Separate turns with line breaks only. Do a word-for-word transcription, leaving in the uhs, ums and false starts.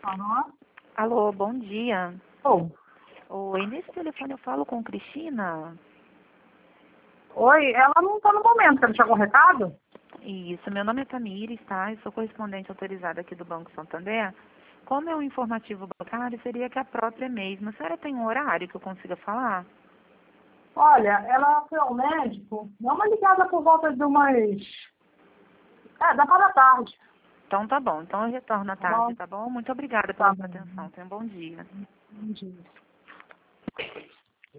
Aham.
Alô, bom dia.
Oh.
Oi, nesse telefone eu falo com Cristina?
Oi, ela não está no momento. Quer deixar algum recado?
Isso, meu nome é Tamires, tá? Eu sou correspondente autorizada aqui do Banco Santander. Como é um informativo bancário, seria que a própria mesma. A senhora tem um horário que eu consiga falar?
Olha, ela foi ao médico. Dá uma ligada por volta de umas... É, da para da tarde.
Então tá bom. Então eu retorno à
Tá bom?
tarde, tá bom? Muito obrigada
Tá
pela sua
bom.
atenção. Tenha um bom dia.
Bom dia.